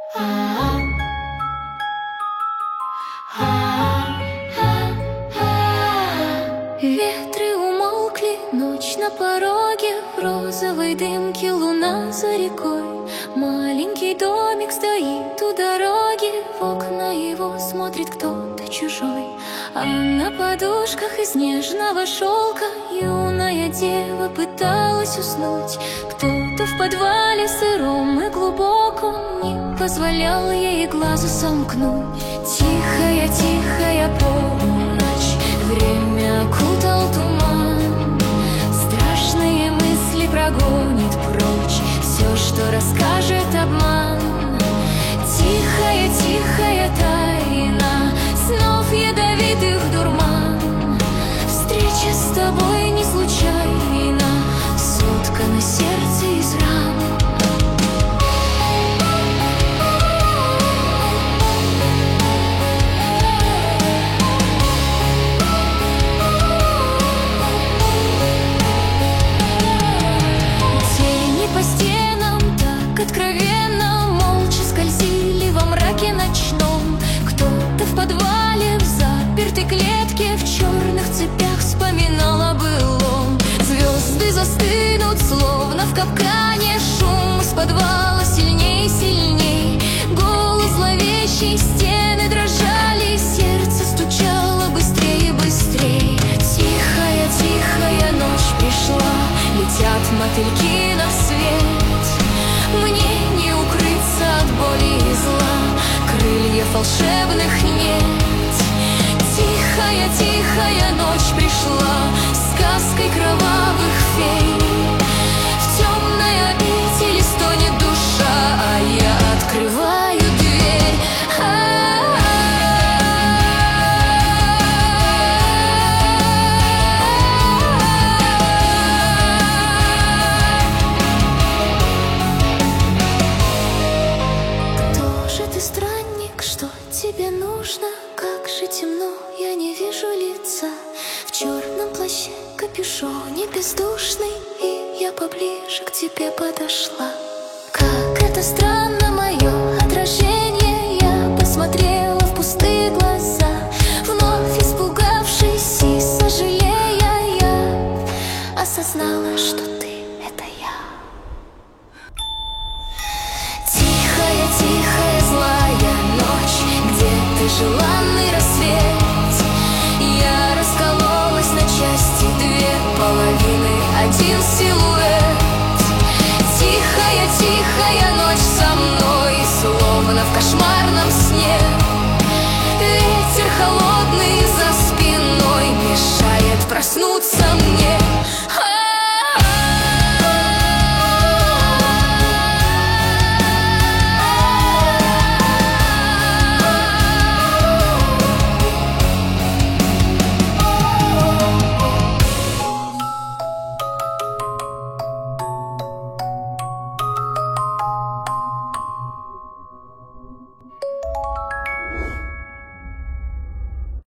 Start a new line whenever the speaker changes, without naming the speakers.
Ветры умолкли, ночь на пороге, в розовой дымке луна за рекой. Маленький домик стоит у дороги, в окна его смотрит кто-то чужой. А на подушках из нежного шелка юная дева пыталась уснуть. Кто-то в подвале сыром и глубоком не позволял ей глаза сомкнуть. Тихая, тихая полночь, время окутал туман. Страшные мысли прогонит прочь все, что расскажет обман. Тихая, тихая тайна снов ядовитых дурман. Встреча с тобой не случайна, соткана сердце из ран. Тени по стенам так откровенно молча скользили во мраке ночном. Кто-то в подвале, в запертой клетке, в черных цепях вспоминал о былом. Звезды застынут, словно в капкане. Шум из подвала сильней, сильней. Голос зловещий, стены дрожали, сердце стучало быстрее, быстрее. Тихая, тихая ночь пришла, летят мотыльки на свет. Мне не укрыться от боли и зла, крыльев волшебных нет. Тихая, тихая ночь пришла, сказкой кровавых фей. В темной обители стонет душа, а я открываю дверь. Кто же ты, странник, что тебе нужно? Как же темно, я не вижу лица. В черном плаще, капюшоне бездушный, и я поближе к тебе подошла. Как это странно, мое отражение. Я посмотрела в пустые глаза, вновь испугавшись и сожалея, я осознала, что ты — это я. Тихая, тихая, злая ночь, где ты, желанный рассвет? Я раскололась на части, две половины, один силуэт. Тихая, тихая ночь со мной, словно в кошмарном сне. Ветер холодный за спиной мешает проснуться мне.